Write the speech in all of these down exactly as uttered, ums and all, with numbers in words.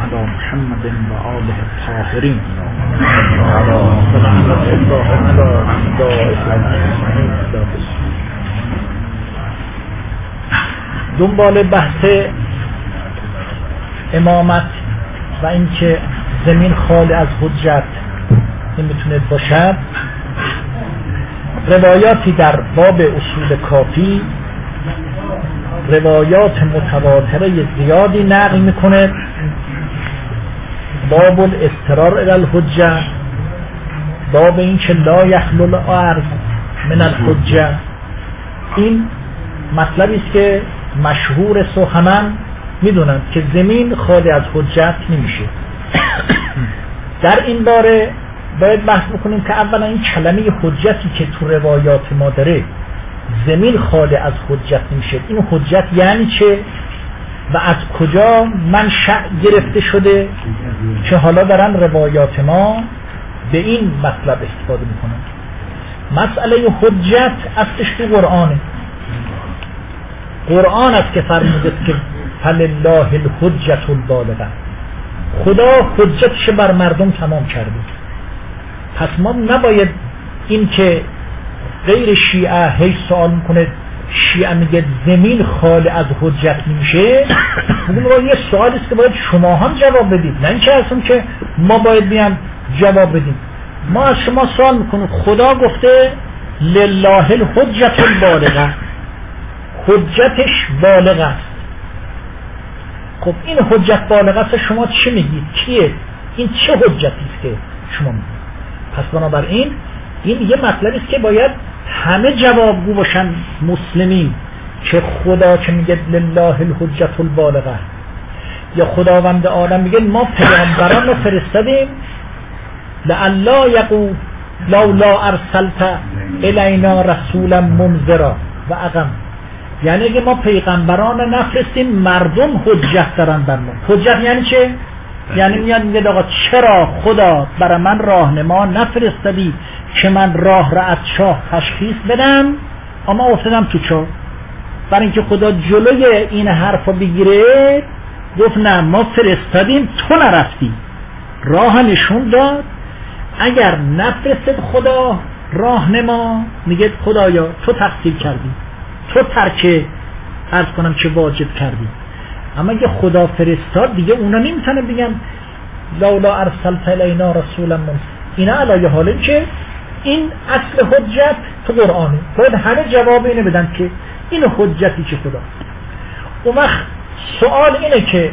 علی محمد و آله الطاهرین. دنبال بحث امامت و اینکه زمین خالی از حجت این میتونه باشد، روایاتی در باب اصول کافی روایات متواتره زیادی نقل میکنه. باب الاضطرار الی الحجه، باب این که لا یخلو الارض من الحجه، این مطلبی است که مشهور سخنان میدونن که زمین خالی از حجت نمیشه. در این باره باید بحث بکنیم که اولا این کلمه حجتی که تو روایات ما داره زمین خالی از حجت نمیشه، این حجت یعنی چه و از کجا منشأ گرفته شده که حالا دارن روایات ما به این مطلب استفاده میکنن. مسئله حجت اصلش تو قرآنه. قرآن است که فرموده که فلله الحجة البالغه، خدا حجتش بر مردم تمام کرده. پس ما نباید این که غیر شیعه هی سوال میکنه، شیعه میگه زمین خالی از حجت نمیشه، بگیم ما یه سوال است که باید شما هم جواب بدید، نه اینکه اصلا که ما باید بیان جواب بدیم. ما از شما سوال میکنیم، خدا گفته لله الحجة البالغه، حجتش بالغ است. خب این حجت بالغ است، شما چی میگید؟ کیه؟ این چه حجتی است که شما میگید؟ پس بنابراین این یه مطلبی است که باید همه جوابگو باشن مسلمین، که خدا که میگه لله الحجة البالغه یا خداوند عالم میگه ما پیامبران رو فرستادیم لئلا یقول لولا ارسلت الینا رسولا منذرا و اقم، یعنی اگه ما پیغمبران نفرستیم مردم حجت دارن بر ما. حجت یعنی چه؟ یعنی میاد میگه آقا چرا خدا برای من راهنما نفرستادی که من راه را از چاه تشخیص بدم، اما افتادم تو چاه. برای اینکه خدا جلوی این حرفا بگیره گفت نه ما فرستادیم تو نرفتی، راه نشون داد. اگر نفرستد خدا راهنما، میگه خدایا تو تقصیر کردی، تو ترک عرض کنم چه واجب کردی. اما اگه خدا فرستاد دیگه اونا نمیتونه بگن لولا ارسلت الینا رسولا منذرا. اینا علیه حاله که این اصل حجت تو قرآنه، باید همه جواب اینه بدن که این حجتی که خدا. اون وقت سوال اینه که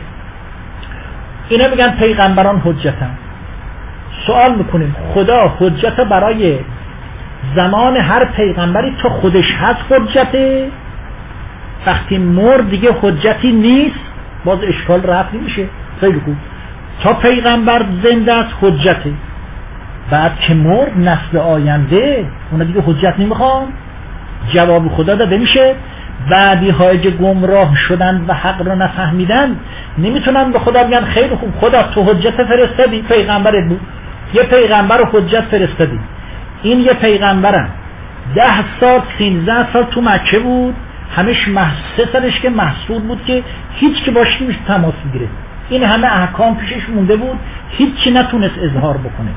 اینا میگن پیغمبران حجتن، سوال میکنیم خدا حجت برای زمان هر پیغمبری تا خودش هست حجته، وقتی مرد دیگه حجتی نیست، باز اشکال رفت نمیشه. خیلی خوب، تا پیغمبر زنده است حجته، بعد که مرد نسل آینده اونا دیگه حجت نمیخوان، جواب خدا داده میشه. بعدی های که گمراه شدن و حق رو نفهمیدن نمیتونن به خدا بگن خیلی خوب خدا تو حجت فرستادی، پیغمبرت بود، یه پیغمبر رو حجت فرستادی، این یه پیغمبرم ده سال سینزده سال تو مکه بود، همش محسه سالش که محصول بود که هیچ که باش نمیشه تماس بگیره، این همه احکام پیشش مونده بود، هیچی نتونست اظهار بکنه.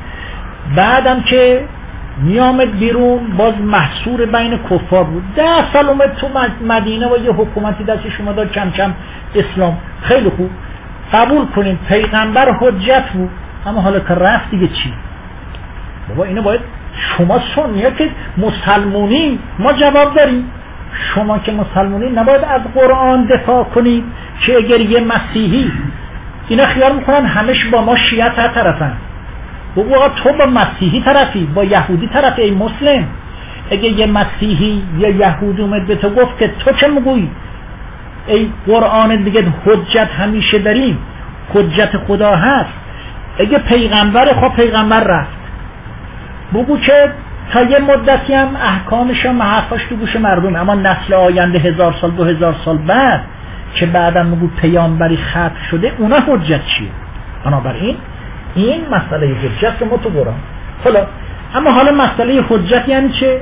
بعدم که میامد بیرون باز محصور بین کفار بود، ده سال اومد تو مدینه و یه حکومتی دستش اومد کم کم اسلام. خیلی خوب قبول کنیم پیغمبر حجت بود، اما حالا که رفت دیگه چی؟ بابا اینو باید شما سنیه که مسلمونی ما جواب داریم. شما که مسلمونی نباید از قرآن دفاع کنید که اگر یه مسیحی، اینا خیال میکنن همش با ما شیعه تا طرفن، بابا تو با مسیحی طرفی، با یهودی طرفی. ای مسلم، اگه یه مسیحی یا یهودی اومد به تو گفت که تو چه میگویی، ای قرآن دیگه حجت همیشه داریم، حجت خدا هست، اگه پیغمبر خب پیغمبر رفت، بگو که تا یه مدتی هم احکامش و محفاش تو گوش مردم، اما نسل آینده هزار سال دو هزار سال بعد که بعدم بگو پیامبری ختم شده، اونا حجت چیه؟ بنابراین این مسئله حجت که ما تو قرآن. حالا اما حالا مسئله حجت یعنی چه؟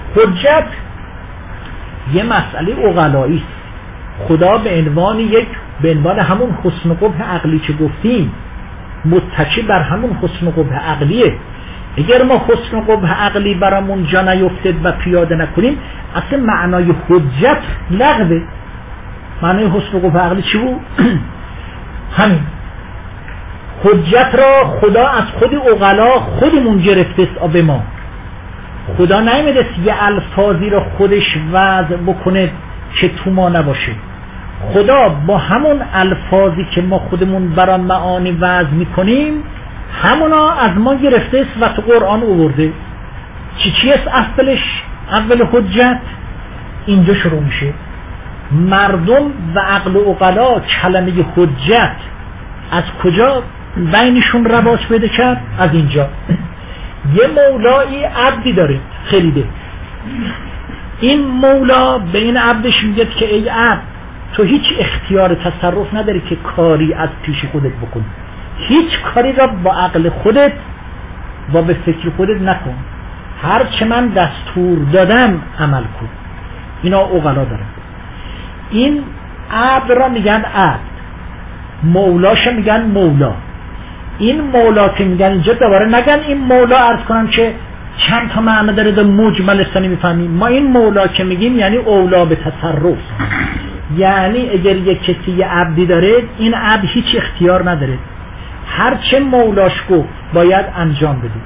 حجت یه مسئله عقلایی است. خدا به عنوان یک به عنوان همون حسن و قبح عقلی که گفتیم متکی بر همون حسن و قبح عقلیه. اگر ما حسن و قبح عقلی برامون جا نیفتد و پیاده نکنیم اصلا معنای حجت لغوه. معنای حسن و قبح عقلی چی بود؟ همین حجت را خدا از خود عقلا خودمون گرفته است به ما. خدا نمیده یه الفاظی را خودش وضع بکنه که تو ما نباشه. خدا با همون الفاظی که ما خودمون برای معانی وضع میکنیم همونا از ما گرفته است و تو قرآن آورده. چی چی است اولش؟ اول حجت اینجا شروع میشه. مردم و عقل و عقلا کلمه حجت از کجا بینشون رباط پیدا کرد؟ از اینجا. یه مولایی عبدی داره خریده. این مولا به این عبدش میگه که ای عبد تو هیچ اختیار تصرف نداری که کاری از پیش خودت بکن، هیچ کاری را با عقل خودت و به فکر خودت نکن، هر چه من دستور دادم عمل کن. اینا عقلا دارن. این عبد را میگن عبد، مولاش میگن مولا. این مولا که میگن اینجا دوباره نگن این مولا عرض کنم که چند تا معنی داره در مجمل استانی میفهمیم. ما این مولا که میگیم یعنی اولا به تصرف، یعنی اگر یک کسی یه عبدی داره این عبد هیچ اختیار نداره، هر چه مولاش گفت باید انجام بده.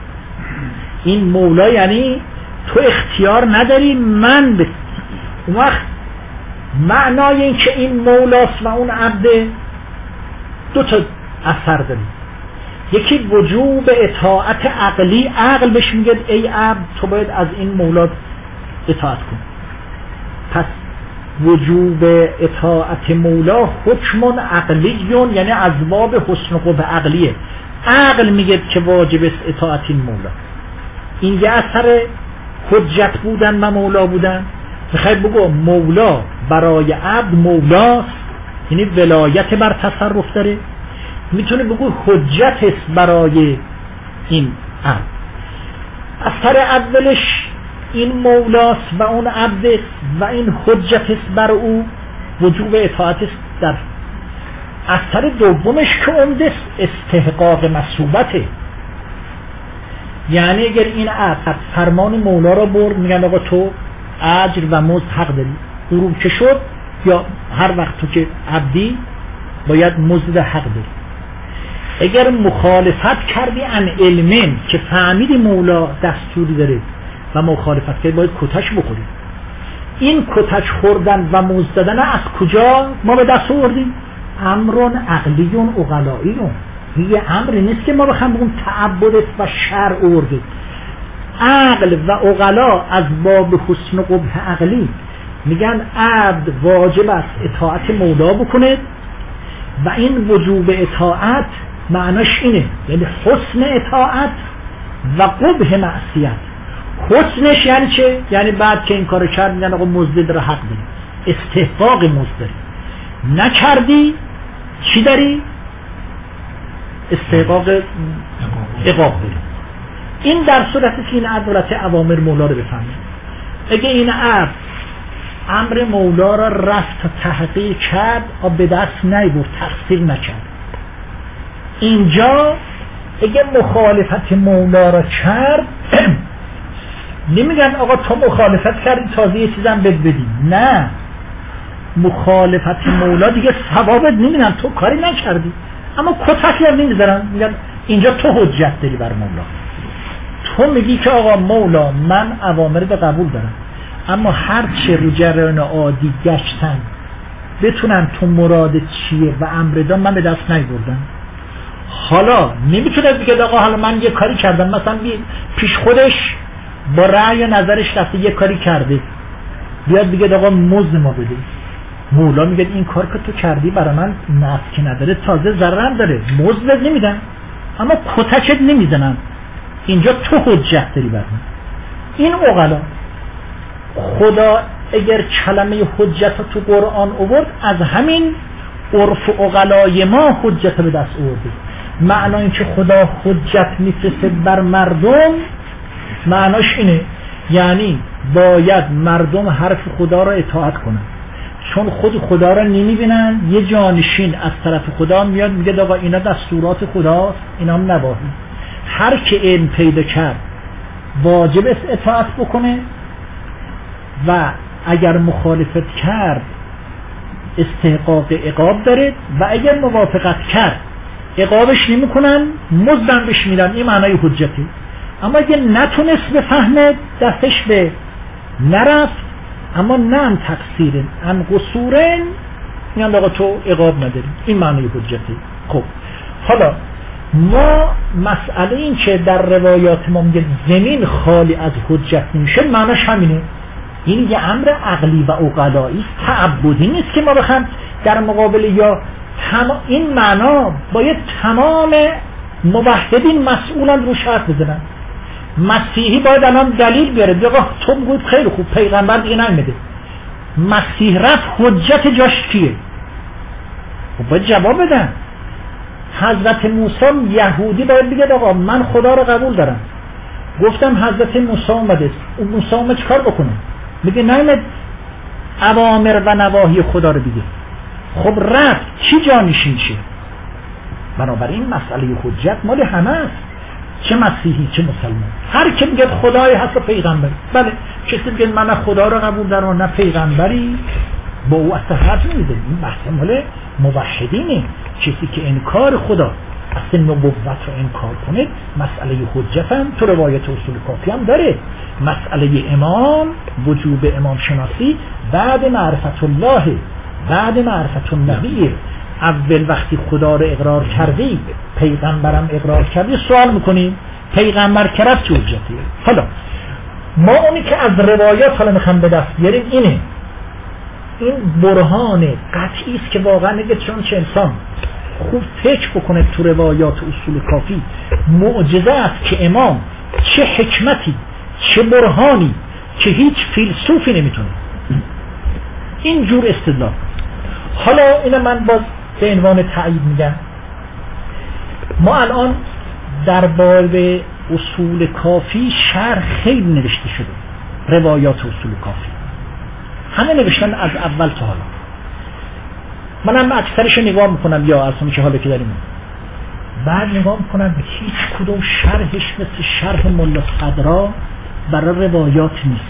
این مولا یعنی تو اختیار نداری من به اون وقت معنای این که این مولاست و اون عبد دو تا اثر داره. یکی وجوب اطاعت عقلی، عقل بهش میگه ای عبد تو باید از این مولا اطاعت کن. پس وجوب اطاعت مولا حکم عقلیون، یعنی از باب حسن و قبح عقلیه. عقل میگه که واجب است اطاعت این مولا. این یه اثر حجت بودن و مولا بودن. میخوای بگو مولا برای عبد مولاست، یعنی ولایت بر تصرف داره. میتونه بگو حجت است برای این عبد. اثر اولش این مولاست و اون عبد و این حجت است بر او، وجوب اطاعت است. در اثر دومش که عمده استحقاق مسئوبته، یعنی اگر این عبد فرمان مولا را برد میگن آقا تو اجر و مزد حق داری، غروب که شد یا هر وقت تو که عبدی باید مزد حق داری. اگر مخالفت کردی عن علمین که فهمیدی مولا دستوری داره و مخالفت کردی باید کتش بخوری. این کتش خوردن و مزد دادن از کجا ما به دست آوردیم؟ امرون عقلیون عقلاییون. یه امری نیست که ما بخوام بگیم تعبد و شرع آورده. عقل و عقلا از باب حسن و قبح عقلی میگن عبد واجب است اطاعت مولا بکنه و این وجوب اطاعت معناش اینه، یعنی حسن اطاعت و قبح معصیت. حسنش یعنی چه؟ یعنی بعد که این کارو کرد میگن آقا مزد داره حق داری، استحقاق مزد داری، نکردی چی داری؟ استحقاق عقاب داری. این در صورتی که این عدالت اوامر مولا رو بفهمید. اگه این عبد امر مولا را رفت تحقیق کرد و به دست نیبرد، تقصیر نکرد، اینجا اگه مخالفت مولا را کرد نمیگن آقا تو مخالفت کردی تازه یه چیزم بد بدی، نه، مخالفت مولا دیگه ثوابت نمیدن، تو کاری نکردی، اما کتکی هم نمیذارن، میگن اینجا تو حجت داری بر مولا. تو میگی که آقا مولا من اوامر به قبول دارم، اما هر چه رو جریان عادی گشتن بتونن تو مراد چیه و امر دان من به دست نیاوردم. حالا نمیتونه بگه آقا حالا من یه کاری کردم، مثلا پیش خودش با رأی و نظرش رفته یه کاری کرده، بیاد بگه آقا مزد ما بده. مولا میگه این کار که تو کردی برای من نفع نداره، تازه ضرر داره، مزد نمیدن، اما کتکت نمیزنن، اینجا تو حجت داری بر من. این عقلا. خدا اگر کلمه حجت تو قرآن آورد از همین عرف عقلای ما حجت به دست آورده. معنی این که خدا حجت میفرسته بر مردم معناش اینه، یعنی باید مردم حرف خدا را اطاعت کنن، چون خود خدا را نمیبینن، یه جانشین از طرف خدا میاد میگه آقا اینا دستورات خداست، اینا هم نباید. هر که علم پیدا کرد واجب است اطاعت بکنه و اگر مخالفت کرد استحقاق عقاب داره و اگر موافقت کرد عقابش نمیکنن، مزدم بهش میدن. این معنای حجتی. اما اگه نتونست بفهمه دستش به نرفت، اما نه هم تقصیرن هم قصورن، میان آقا تو عقاب نداری. این معنای حجتی. خب حالا ما مسئله این که در روایات ما میگه زمین خالی از حجت نمیشه، معناش همینه. این یه امر عقلی و عقلایی است، تعبدی نیست که ما بخوام در مقابل یا تمام این معنا باید تمام موحدین مسئولان رو شرط بزنن. مسیحی باید الان دلیل بیاره، بگه تو بگو خیلی خوب پیغمبر دیگه نمیده، مسیح رفت حجت جاش کیه؟ خب باید جواب بدن. حضرت موسی یهودی باید بگه آقا من خدا رو قبول دارم، گفتم حضرت موسی اومده، اون موسی اومد چیکار بکنه؟ میگه نه اوامر و نواهی خدا رو بگه. خب رفت چی جانشین شه؟ بنابراین مسئله حجت مال همه است، چه مسیحی چه مسلمان. هر که میگه خدای هست و پیغمبری، بله کسی میگه من خدا رو قبول دارم نه پیغمبری، با او اصلا حرف نمیده. این بحث مال موحدینه. کسی که انکار خدا اصلا نبوت رو انکار کنه، مسئله حجت هم تو روایت اصول کافی هم داره. مسئله امام، وجوب امام شناسی بعد معرفت الله، بعد معرفت النبی. اول وقتی خدا رو اقرار کردی، پیغمبرم اقرار کردی، سوال میکنیم پیغمبر کرد چه حجتیه؟ حالا ما اونی که از روایات حالا میخوام به دست بیاریم اینه، این برهان قطعی است که واقعا نگه چون چه انسان خوب فکر بکنه تو روایات اصول کافی، معجزه است که امام چه حکمتی چه برهانی که هیچ فیلسوفی نمیتونه این جور استدلال. حالا اینو من باز به عنوان تایید میگم، ما الان در باب اصول کافی شرح خیلی نوشته شده، روایات اصول کافی همه نوشتن از اول تا حالا. منم اکثرش نگاه میکنم یا اصلا که حالا که داریم بعد نگاه میکنم هیچ کدوم شرحش مثل شرح ملا صدرا برای روایات نیست.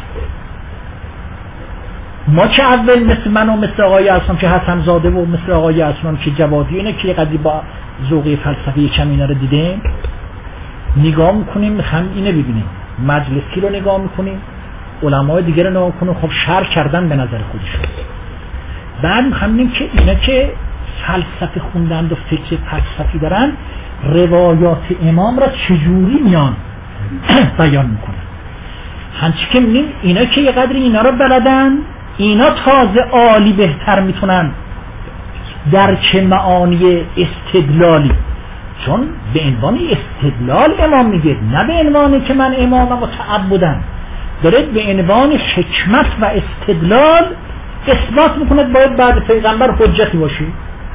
ما چه اول مثل من و مثل آقای اصلا که حسن زاده و مثل آقای اصلا که جوادی اینه که قدری با ذوق فلسفی چم اینا رو دیدیم نگاه میکنیم، میخوام اینو ببینیم، مجلسی رو نگاه میکنیم، علمای دیگه رو نگاه میکنیم، خب شرح کردن به نظر خودشون. بعد میخوام که اینا که فلسفه خوندند و فکر فلسفی دارن روایات امام را چجوری میان بیان میکنن. همچی که میبینیم اینا که یه قدری اینا رو بلدن، اینا تازه عالی بهتر میتونن درک معانی استدلالی، چون به عنوان استدلال امام میگه، نه به عنوانی که من امامم و تعبدم، داره به عنوان حکمت و استدلال اثبات میکنه باید بعد پیغمبر حجتی باشی.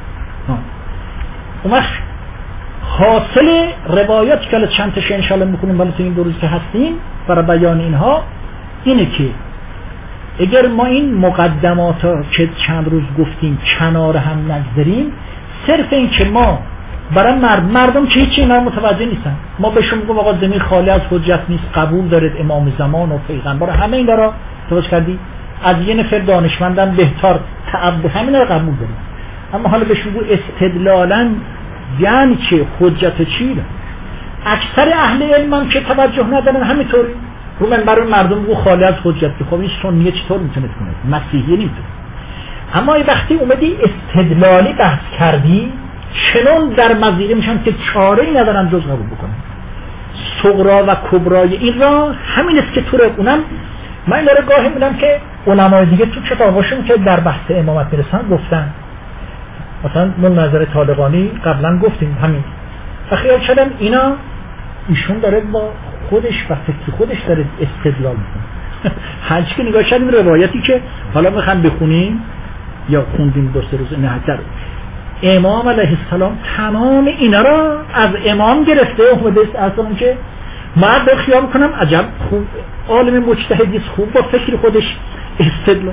اون وقت حاصل روایات که چند تاش انشالله میکنیم ولی تو این دو روز که هستیم برای بیان اینها اینه که اگر ما این مقدمات ها که چند روز گفتیم کنار هم نگذاریم، صرف این که ما برای مرد مردم که هیچی اینا متوجه نیستن، ما بهشون میگم آقا زمین خالی از حجت نیست، قبول دارید امام زمان و پیغمبر، همه اینا را توجه کردی، از یه نفر دانشمندان بهتر تعبد همین رو قبول دارید. اما حالا بهشون بگو استدلالا یعنی چه، حجت چیه؟ اکثر اهل علم هم که توجه ندارن همینطوری رو منبر مردم بگو خالی از حجت. خب این سنیه چطور میتونه کنه؟ مسیحیه نمیتونه. اما وقتی اومدی استدلالی بحث کردی، چنون در مزیره میشن که چاره ای ندارن جز قبول بکنن. صغرا و کبرای این را همین است که تو رو اونم من داره گاهی میدم که علمای دیگه تو کتاباشون که در بحث امامت میرسن گفتن، مثلا من نظر طالقانی قبلا گفتیم همین، و خیال کردم اینا ایشون داره با خودش و فکر خودش داره استدلال میکنه. هرچی که نگاه کردیم روایتی که حالا میخوام بخونیم یا خوندیم دو سه روز نه در امام علیه السلام تمام اینا را از امام گرفته اومده اصلا که من به خیال میکنم عجب خوب عالم مجتهدی خوب با فکر خودش استدلال.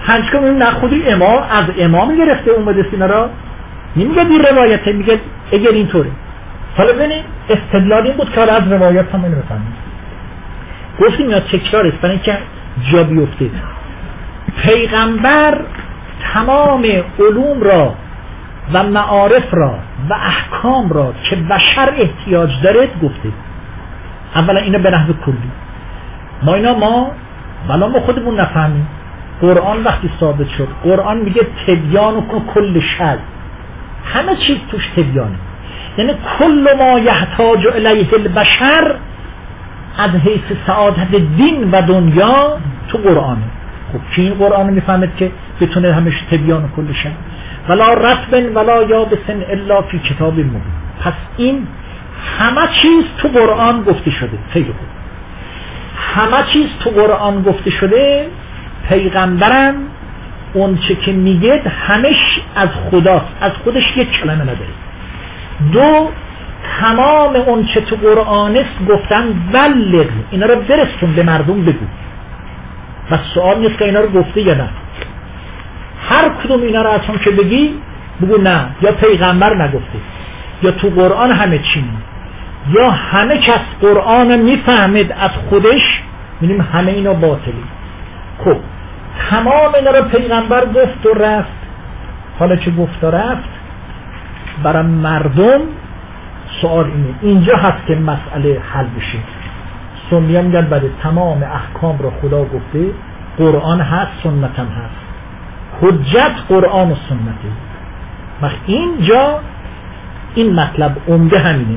هنچ کنم نه خودی امام از امام گرفته اومده سینا را نمیگه این روایته، میگه اگر اینطوره. حالا ببینید استدلال این بود که حالا از روایت هم اینو بفهمید. گفتیم یا تکرار است برای اینکه جا بیفته. پیغمبر تمام علوم را و معارف را و احکام را که بشر احتیاج داره گفته. اولا اینا به نحو کلی، ما اینا ما ولی ما خودمون نفهمیم. قرآن وقتی ثابت شد، قرآن میگه تبیان و کل شی، همه چیز توش تبیانه، یعنی کل ما یحتاج الیه البشر از حیث سعادت دین و دنیا تو قرآنه. خب کی این قرآن میفهمد که بتونه همش تبیان و کل شی؟ ولا رطب ولا یابس الا فی کتاب مبین. پس این همه چیز تو قرآن گفته شده. خیلی خوب، همه چیز تو قرآن گفته شده. پیغمبرم اون چه که میگه همش از خداست، از خودش یک کلمه نداره. دو، تمام اون چه تو قرآن است گفتن بلغ، اینا رو برسون به مردم بگو. و سوال نیست که اینا رو گفته یا نه، هر کدوم اینا رو اصلا که بگی بگو نه، یا پیغمبر نگفته، یا تو قرآن همه چی، یا همه کس قرآن میفهمد از خودش، می‌بینیم همه اینا باطلی. خب تمام اینا رو پیغمبر گفت و رفت. حالا چه گفت و رفت برای مردم، سوال اینه اینجا هست که مسئله حل بشه. سنی‌ها میگن بعد تمام احکام رو خدا گفته، قرآن هست، سنت هم هست، حجت قرآن و سنته. وقت اینجا این مطلب عمده همینه.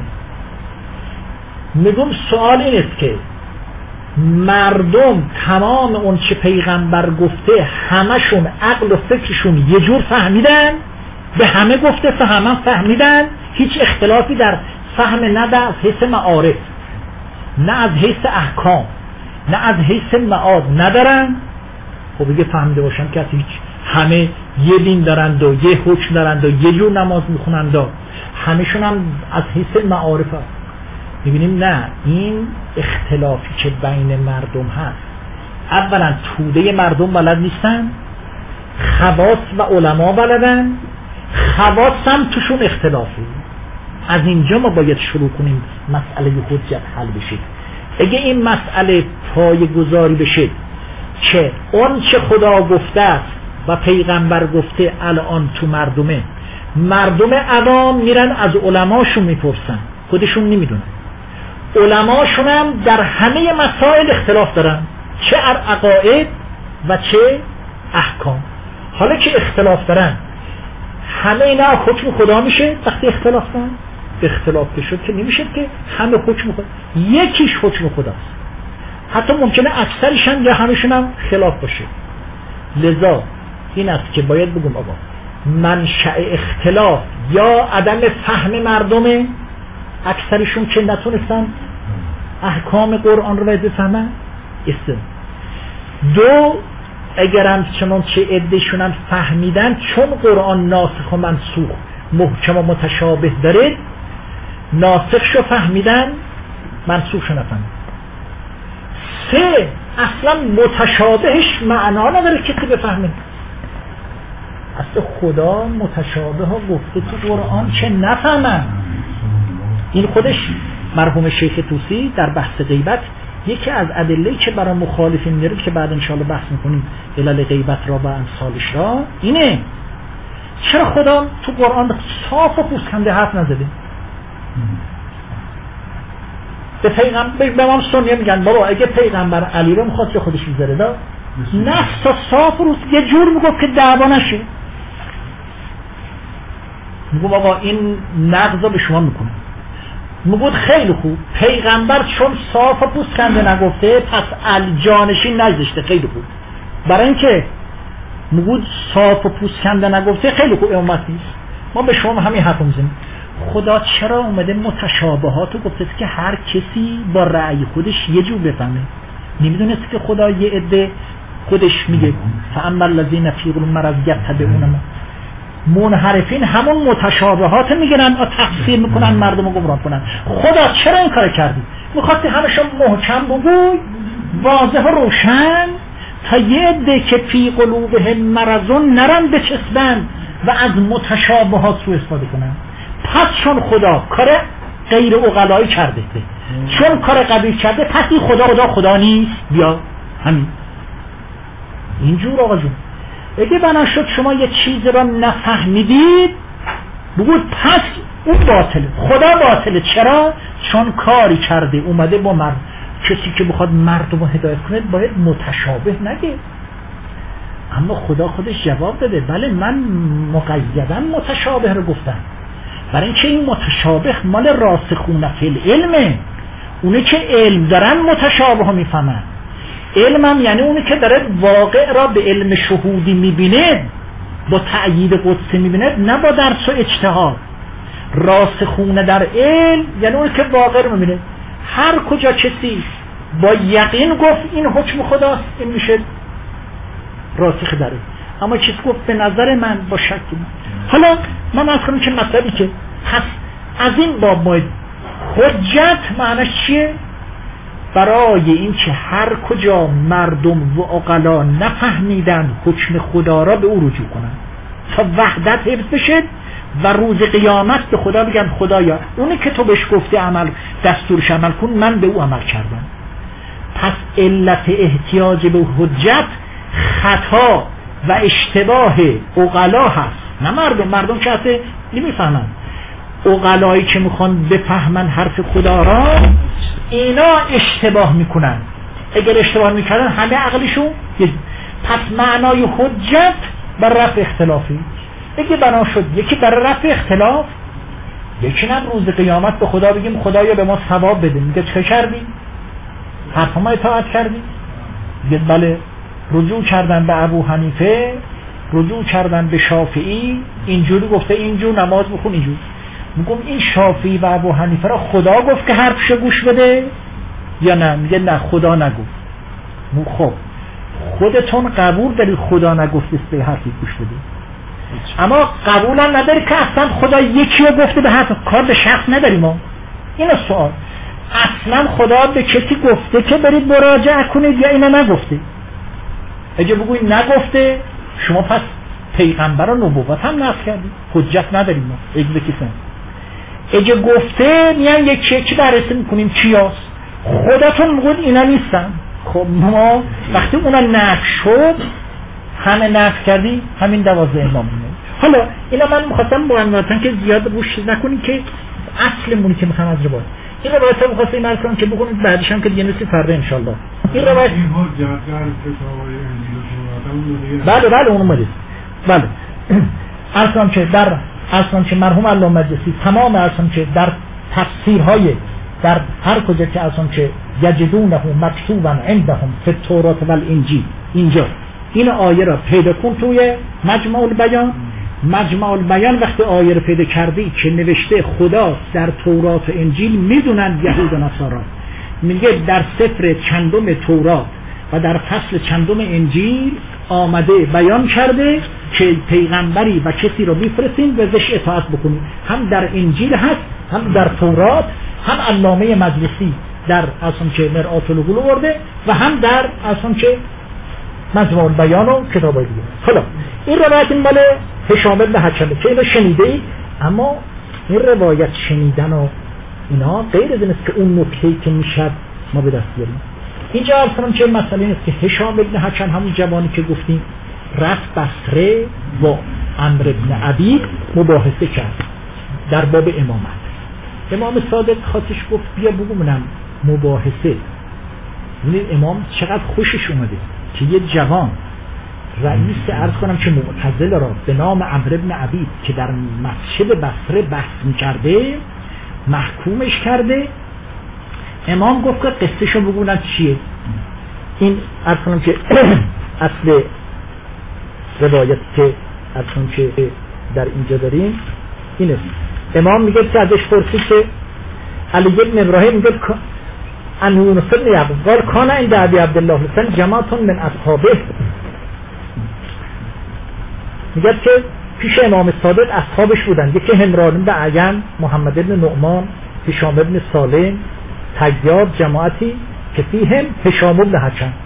میگم سوال این است که مردم تمام اون چه پیغمبر گفته همشون عقل و فکرشون یه جور فهمیدن، به همه گفته فهمن فهمیدن، هیچ اختلافی در فهم نه از حیث معارف، نه از حیث احکام، نه از حیث معاد ندارن. خب دیگه فهمیده باشن که هیچ همه یه دین دارند و یه حکم دارند و یه جور نماز میخونند و همشون هم از حیث معارف هست. میبینیم نه، این اختلافی که بین مردم هست، اولا توده مردم بلد نیستن، خواص و علما بلدن، خواص هم توشون اختلافی. از اینجا ما باید شروع کنیم مسئله حجت حل بشه. اگه این مسئله پایه‌گذاری بشه که اون چه خدا گفته است و پیغمبر گفته الان تو مردمه، مردم عوام میرن از علماشون میپرسن، خودشون نمیدونن. علماشون هم در همه مسائل اختلاف دارن، چه عقاید و چه احکام. حالا که اختلاف دارن، همه اینا حکم خدا میشه وقتی اختلاف دارن؟ اختلاف که شد که نمیشه که همه حکم خدا، یکیش حکم خداست. حتی ممکنه اکثرشن یا همشون هم خلاف باشه. لذا این است که باید بگم آقا منشأ اختلاف یا عدم فهم مردمه، اکثرشون که نتونستن احکام قرآن رو باید بفهمن. است دو، اگرم چنان چه عدهشون هم فهمیدن، چون قرآن ناسخ و منسوخ محکم و متشابه داره، ناسخشو فهمیدن، منسوخشو نفهمیدن. سه، اصلا متشابهش معنا نداره کسی بفهمه. اصلا خدا متشابه ها گفته تو قرآن چه نفهمن. این خودش مرحوم شیخ طوسی در بحث غیبت یکی از ادله‌ای که برای مخالفین میاره که بعد انشاءالله بحث میکنیم علل غیبت را و امثالش را، اینه چرا خدا تو قرآن صاف و پوسکنده حرف نزده؟ به پیغمبر به امام سنی میگن بابا اگه پیغمبر علی رو میخواد که خودش میذاره دا نفس و صاف روز یه جور میگفت که دعوا نشه. میگم آقا این نقضا به شما میکنه. میگود خیلی خوب، پیغمبر چون صاف و پوسکنده نگفته پس الجانشین نگذاشته. خیلی خوب، برای اینکه میگود صاف و پوسکنده نگفته خیلی خوب امامت نیست، ما به شما همین حرف میزنیم. خدا چرا اومده متشابهاتو گفته که هر کسی با رأی خودش یه جور بفهمه؟ نمیدونست که خدا یه عده خودش میگه فاما الذین فی قلوبهم مرض یتبعون منحرفین همون متشابهات میگیرن و تفسیر میکنن، مردم رو گمراه کنن. خدا چرا این کار کردی؟ میخواستی همشون محکم بگوی، واضح و روشن، تا یه عده که فی قلوبهم مرض نرن بچسبن و از متشابهات رو استفاده کنن. پس چون خدا کار غیر عقلایی کرده، چون کار قبیح کرده، پس این خدا خدا خدا نیست. بیا همین اینجور آقا جون، اگه بنا شد شما یه چیز را نفهمیدید بگوید پس اون باطله، خدا باطله. چرا؟ چون کاری کرده اومده با مرد. کسی که بخواد مردم رو هدایت کنه باید متشابه نگه. اما خدا خودش جواب داده بله من مقیداً متشابه رو گفتم، برای اینکه این متشابه مال راسخون فی العلمه. اونه که علم دارن متشابه ها میفهمن. علم هم یعنی اونه که داره واقع را به علم شهودی میبینه، با تأیید قدسی میبینه، نه با درس و اجتهاد. راسخونه در علم یعنی اونه که واقع رو میبینه. هر کجا کسی با یقین گفت این حکم خداست، این میشه راسخ داره. اما کسی گفت به نظر من با شک من. حالا من از کنم که مطلبی که پس از این باب ما حجت معنیش چیه؟ برای این که هر کجا مردم و عقلا نفهمیدن حکم خدا را به او رجوع کنن تا وحدت حفظ بشه و روز قیامت به خدا بگن خدایا اونی که تو بهش گفتی عمل دستورش عمل کن، من به او عمل کردم. پس علت احتیاج به حجت خطا و اشتباه عقلا هست، نه مردم. مردم که اصلا نمیفهمن. عقلایی که میخوان بفهمن حرف خدا را اینا اشتباه میکنن. اگر اشتباه میکردن همه عقلشون. پس معنای حجت بر رفع اختلافی. اگه بنا شد یکی برای رفع اختلاف، یکی نه روز قیامت به خدا بگیم خدایا به ما ثواب بده، میگه چه کردی؟ حرف ما اطاعت کردی؟ میگه بله. رجوع کردن به ابو حنیفه، رجوع کردن به شافعی، اینجوری گفته اینجور نماز بخون اینجور. میگم این شافعی و ابو حنیفه را خدا گفت که حرفشو گوش بده یا نه؟ میگه نه خدا نگفت. مو خب خودتون قبول دارید خدا نگفت به حرفی گوش بده، اما قبول هم نداری که اصلا خدا یکی رو گفته به حرف. کار به شخص نداریم ما. این سوال اصلا خدا به کسی گفته که برید مراجعه کنید یا اینو نگفته؟ اگه بگوید نگفته شما پس پیغمبر و نبوت هم نفی کردید، حجت نداریم ما. اگه بکیسن اگه گفته میان یکی یکی بررسی میکنیم کیاست. خودتون میگوید اینا نیستن. خب ما وقتی اونا نفی شد همه نفی کردی، همین دوازده امام میمونه. حالا اینا من میخواستم با همراهتون که زیاد روش چیز نکنیم که اصلمونی که میخوام از روایت این روایت ها میخواستم این کنم که بخونید بعدش هم که دیگه نسی فرده انشالله این روایت. بله بله اونو مریض. بله اصلا که در اصلا که مرحوم علامه مجلسی تمام اصلا که در تفسیرهای در هر کجا که اصلا که یجدونه مکتوبا عندهم فی التوراة و الانجیل، اینجا این آیه را پیدا کن توی مجمع البیان. مجمع البیان وقتی آیه را پیدا کردی که نوشته خدا در تورات و انجیل میدونن یهود و نصارا، میگه در سفر چندم تورات و در فصل چندم انجیل آمده بیان کرده که پیغمبری و کسی را بفرستین و ازش اطاعت بکنید. هم در انجیل هست، هم در تورات، هم علامه مجلسی در اصلا که مرآت العقول آورده و هم در اصلا که مجموع البیان و کتابای دیگه. حالا این روایت این مال هشام بن حکمه که اینو شنیده ای، اما این روایت شنیدن و اینا غیر از این است که اون نکته‌ای که میشد ما به دست بیاریم. اینجا اصلا چه مسئله است که هشام بن حکم همون جوانی که گفتیم رفت بصره با عمرو بن عبید مباحثه کرد در باب امامت. امام صادق خواستش گفت بیا بگم مباحثه. ببینید امام چقدر خوشش اومده که یه جوان رئیس عرض کنم که معتزله را به نام عمرو بن عبید که در مسجد بصره بحث می‌کرده محکومش کرده. امام گفت که قصه‌شو بگونن چیه. این عرض کنم که اصل روایت که عرض کنم که در اینجا داریم اینه. امام میگه که ازش پرسید که علی بن ابراهیم میگه ان یونس بن یعقوب قال کان عند ابی عبدالله حسن جماعت من اصحابه، میگه که پیش امام صادق اصحابش بودن، یکی همران بن عین، محمد بن نعمان، هشام بن سالم، تیار، جماعتی که فیهم هشام بن حکم.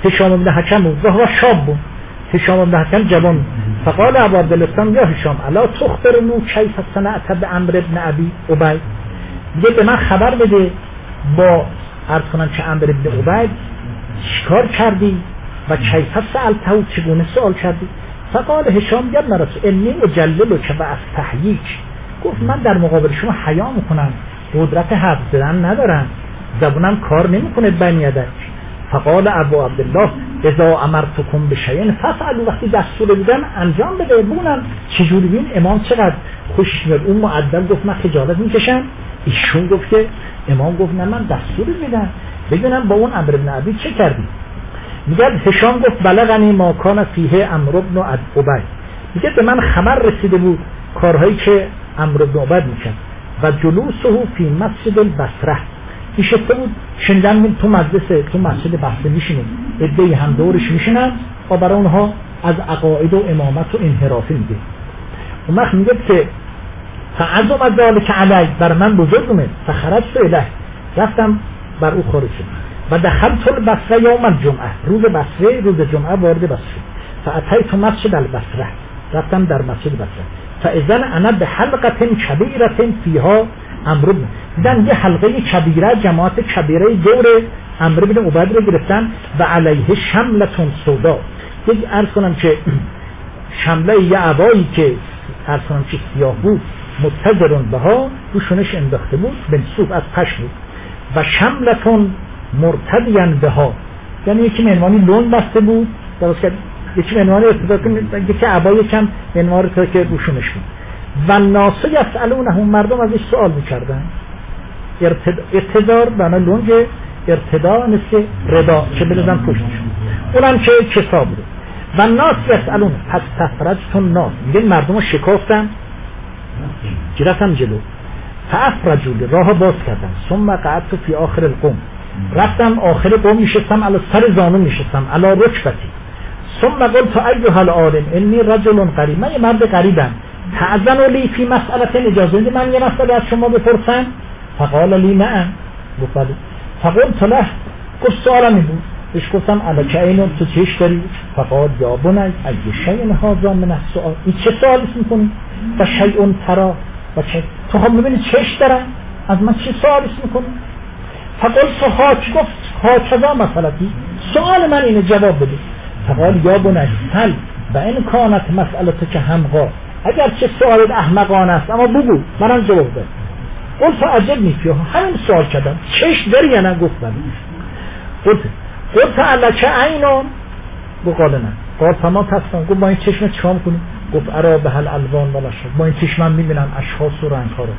هشام بن حکم بود و هو شاب بود. هشام بن حکم جوان. فقال ابو عبدالاسلام یا هشام الا تخبرنو کیف صنعت بعمرو بن ابی عبید، میگه به من خبر بده با عرض کنم که عمرو بن عبید چیکار کردی و کیف سألته، چگونه سوال کردی. فقال هشام یا ابن رسول انی اجللک و استحییک، گفت من در مقابل شما حیا میکنم، قدرت حرف زدن ندارم، زبونم کار نمیکنه بین یدک. فقال ابو عبدالله اذا امرتکم بشیء فافعلوا، وقتی دستور دیدم انجام بده. بونم چجوری بین امام چقدر خوش میاد. اون مؤدب گفت من خجالت میکشم، ایشون گفت که امام گفت نه من دستور میدم، ببینم با اون عمرو بن ابی چه کردی. میگه هشام گفت بلغنی ما کان فیه عمرو بن عبید، میگه به من خبر رسیده بود کارهایی که عمرو بن عبید میکرد و جلوسه فی مسجد البصره، نشسته بود شنیدن تو مجلس تو مسجد بصره میشینه، عده‌ای هم دورش میشینن و برای اونها از عقاید و امامت و انحرافی میگه. اون وقت میگه که فعظم ذلک علی، بر من بزرگ اومد، فخرجت الیه، رفتم بر او خارج شدم و دخلت البصره یوم الجمعه، روز بصره روز جمعه وارد بصره، فاتیت مسجد البصره، رفتم در مسجد بصره، فاذا انا بحلقه کبیره فیها عمرو بن، دیدن یه حلقه کبیره، جماعت کبیره دور عمرو بن عبید رو گرفتن و علیه شملتون سودا، یک عرض کنم که شمله یه عبایی که عرض کنم که سیاه بود، متزرون بها، روشونش انداخته بود، بنسوب از پشم بود و شملتون مرتدیان بها، یعنی یکی منوانی لون بسته بود درست کرد، یکی منوانی ارتداد کنید، یکی عبایی کم منوانی تا که روشونش بود و ناسو یسالونه، هم مردم ازش سوال میکردن. ارتدار بنا لونگ ارتدا مثل ردا که بلدن پشتشون، اونم که کسا بوده و ناس یسالونه، پس تفرجتون ناس، میگه مردم رو شکافتن گرفتم جلو، فافرجوا راه باز کردم، ثم قعدت فی آخر القوم، رفتم آخر قوم نشستم، علی سر زانو نشستم، علی رکبتی، ثم قلت ایها العالم انی رجل غریب، من یه مرد غریبم، تأذن لی فی مسئله، اجازه بدید من یه مسئله از شما بپرسم. فقال لی نعم، گفت فقلت له، گفت سوالم این بود، بهش گفتم الک عین، تو چش داری؟ فقال یا بنی ای شیء هذا من السؤال، این چه سوالی میکنی؟ و شیء ترا، و چه تو هم میبینی چش دارن، از من چه سوالی میکنی؟ فقلت هاچ، گفت هاچذا مسئلتی، سوال من اینه، جواب بده. فقال یا بنی هل و این کانت مسئلت که همقا، اگر چه سوالت احمقانه است اما بگو منم جواب بده. قلت عجب نیفیه، همین سوال کردم چش داری یا نه؟ گفت بله. قلت قلت علکه عینون، گفت قال نه. قال فما تصنع، گفت با این چشم چیکار میکنی؟ گفت ارا به هل الوان ولا شد، با این چشم من میبینم اشخاص و رنگ ها رو.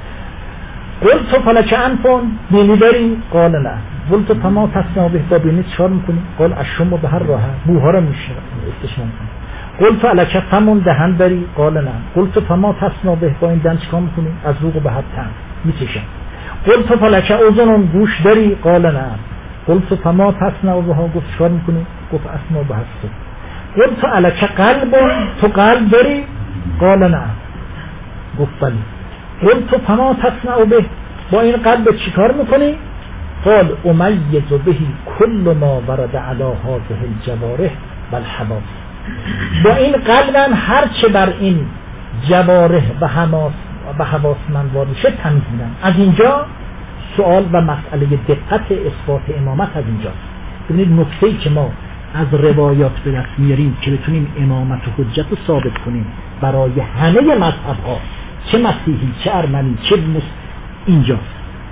قلت فلکه انفون، بینی داری؟ قال نه. قلت فما تصنع به، با بینی چیکار میکنی؟ قال اشم به هر راه، بوها رو میشه استشمام کنی. قلت علکه فمون، دهن داری؟ قال نه. قلت فما تصنع به، با این دهن چیکار میکنی؟ از روغ به هر تن میچشم. قلت فلکه اذن، گوش داری؟ قال نه. قلت فما تصنع بها، گفت چیکار میکنی؟ گفت اسمع به هست. قلت علکه قلب، تو قلب داری؟ قال نه. گفت بله. قلت فما تصنع به، با این قلب چیکار میکنی؟ قال امیز بهی کل ما ورد علی هذه الجوارح والحواس، با این قلبم هر چه بر این جوارح و حواس و حواس من وارد شد تمیز میدم. از اینجا سوال و مسئله دقت اثبات امامت از اینجاست. ببینید نکته‌ای که ما از روایات به دست میاریم که بتونیم امامت و حجت رو ثابت کنیم برای همه مذهب‌ها، چه مسیحی چه ارمنی چه مس، اینجاست.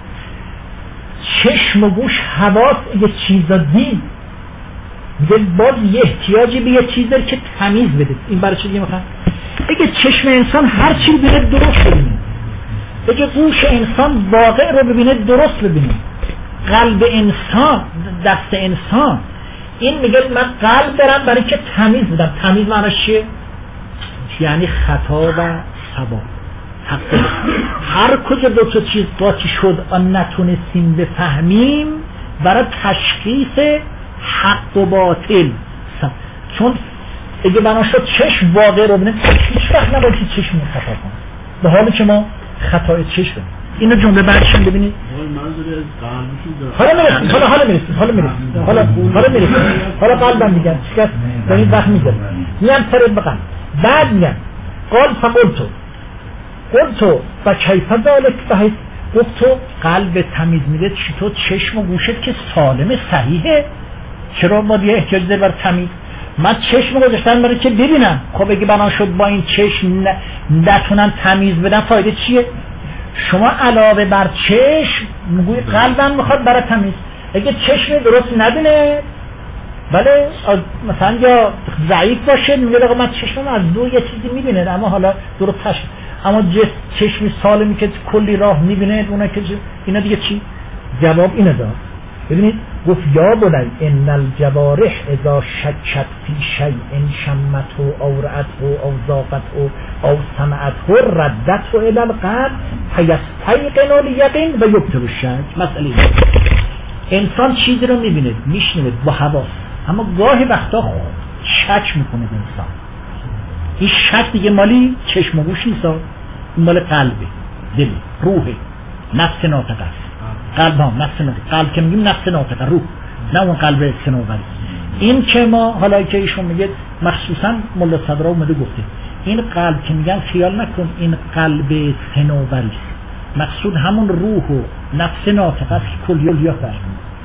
چشم و گوش حواس یه چیزا دید، میگه باز یه احتیاجی به یه چیزی که تمیز بده. این برای چی میخوام؟ اگه چشم انسان هر چی ببینه درست ببینه، اگه گوش انسان واقع رو ببینه درست ببینه، قلب انسان، دست انسان، این میگه من قلب دارم برای که تمیز بدم. تمیز معنیش چیه؟ یعنی خطا و صواب. هر کجا دو تا چیز قاطی شد آن نتونستیم بفهمیم، برای تشخیص حق و باطل، چون اگه بنا شد چشم واقع رو ببینه، هیچ وقت نباید چشم خطا کنه، به حالی که ما خطای چشم. اینو جمله بعدشون ببینید. حالا میرسیم حالا حالا میرسیم حالا میرسیم حالا حالا میرسیم حالا قلبم میگن شکست دارید وقت میذارم میام سر بقن بعد میگم قال فقلتو قلتو و کیف ذلک بحث گفتو قلب تمیز میده چطور چشم و گوشت که سالم صحیحه چرا ما دیگه احتیاج داره بر تمیز من چشم گذاشتم برای که ببینم خب اگه بنا شد با این چشم نتونم تمیز بدم فایده چیه شما علاوه بر چشم میگوی قلبم میخواد برای تمیز اگه چشم درست نبینه بله مثلا یا ضعیف باشه میگه آقا من چشمم از دو یه چیزی میبینه اما حالا درست تش اما چشمی سالمی که کلی راه میبینه اونه که اینا دیگه چی جواب اینه داد ببینید گفت یا بنی ان الجوارح اذا شکت فی شیء شمته او رأته او ذاقته او سمعته ردته الى القلب فیستيقن الیقین و یبطل الشک. مسئله انسان چیزی رو میبینه میشنوه با حواس اما گاهی وقتا شک میکنه انسان این شک دیگه مالی چشم و گوش نیست مال قلبه دل روحه نفس ناطقه است قلب هم نفس ناطقه قلب که میگیم نفس ناطقه روح نه اون قلب سنوبری این که ما حالا که ایشون میگه مخصوصا ملا صدرا اومده گفته این قلب که میگن خیال نکن این قلب سنوبری مقصود همون روح و نفس ناطقه است که کلیات برمید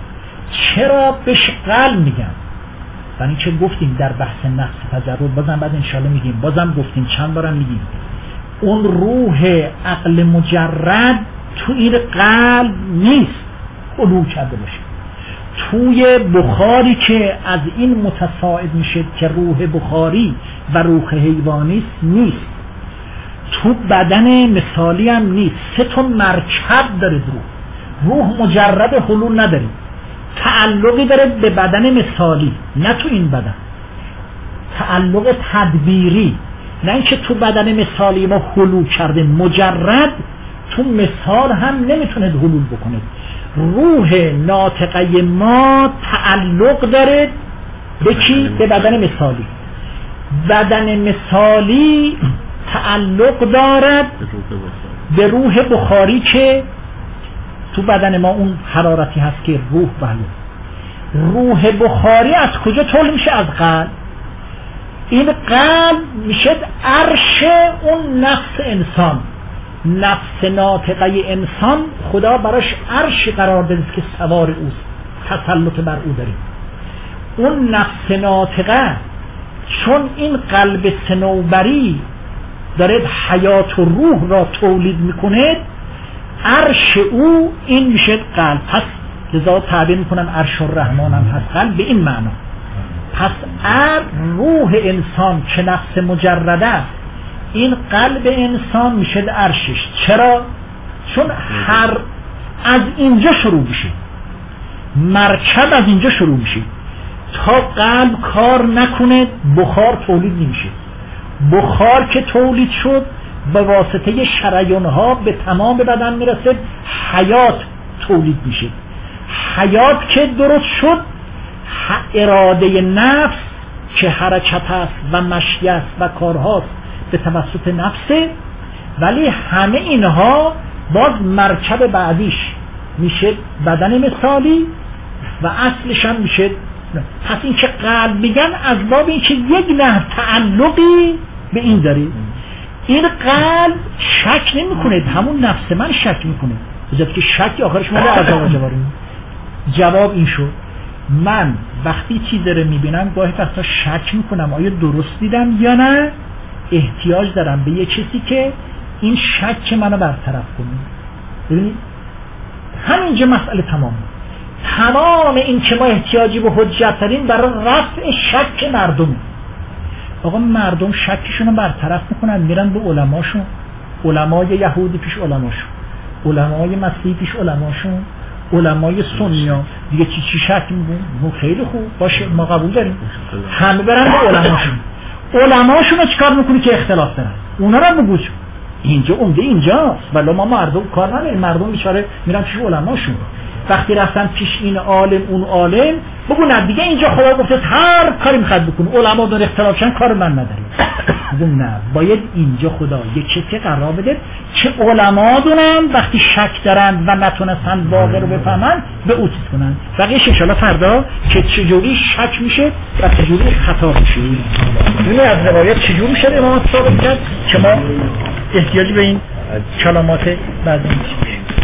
چرا بهش قلب میگن یعنی چه گفتیم در بحث نفس تجرد بازم بعد انشالله میگیم بازم گفتیم چند بارم میگیم اون روح عقل مجرد تو این قلب نیست علو کرده باشه توی بخاری که از این متصاعد میشه که روح بخاری و روح حیوانی نیست تو بدن مثالی هم نیست سه تا مرکب داره روح روح مجرد حلول نداره تعلقی داره به بدن مثالی نه تو این بدن تعلق تدبیری نه اینکه تو بدن مثالی ما حلول کرده مجرد تو مثال هم نمیتونه حلول بکنه روح ناطقه ما تعلق داره به کی؟ به بدن مثالی بدن مثالی تعلق دارد به روح بخاری که تو بدن ما اون حرارتی هست که روح بله روح بخاری از کجا تولید میشه؟ از قلب این قلب میشه عرش اون نفس انسان نفس ناطقه انسان خدا براش عرش قرار داده که سوار اوست تسلط بر او داره اون نفس ناطقه چون این قلب صنوبری داره حیات و روح را تولید میکنه عرش او این میشه قلب پس لذا تعبیر میکنم عرش الرحمن هم هست قلب به این معنا پس ار روح انسان که نفس مجرده این قلب انسان میشه عرشش چرا؟ چون هر از اینجا شروع میشه مرکب از اینجا شروع میشه تا قلب کار نکنه بخار تولید نمیشه بخار که تولید شد به واسطه شریان ها به تمام بدن میرسه حیات تولید میشه حیات که درست شد اراده نفس که حرکت است و مشی است و کارهاست به توسط نفسه ولی همه اینها باز مرکب بعدیش میشه بدن مثالی و اصلش هم میشه پس این که قلب میگن از باب این که یک نه تعلقی به این داره این قلب شک نمی کنه همون نفس من شک میکنه بذارت که شک آخرش ماله عذاب و جواریم جواب این شد من وقتی چیزی رو میبینم گاهی وقتا شک میکنم آیا درست دیدم یا نه احتیاج دارم به یه چیزی که این شک منو برطرف کنه ببینید همینجا مسئله تمام تمام این که ما احتیاجی به حجت داریم برای رفع شک مردم آقا مردم شکشون رو برطرف میکنن میرن به علماشون علمای یهودی پیش علماشون علمای مسیحی پیش علماشون علمای سنیا دیگه چی چی شک میگن خیلی خوب باشه ما قبول داریم همه برن به علماشون علماشون رو چیکار میکنی که اختلاف دارن اونا رو بگوش اینجا عمده اینجاست ولی ما مردم کار نداریم مردم بیچاره میرن پیش علماشون وقتی رفتن پیش این عالم اون عالم بگو نه دیگه اینجا خدا گفته هر کاری میخواد بکن، علما داره اختلاف شدن، کار من نداره. بگو نه، باید اینجا خدا یک کسی قرار بده که علما دونن وقتی شک دارن و نتونستن واقع رو بفهمن به او چیز کنن. بقیه‌اش ان شاءالله فردا که چجوری شک میشه و چجوری خطا میشه. ببین از روایت چجوری میشه امام ثابت کرد که ما احتیاج به این کلمات بعدی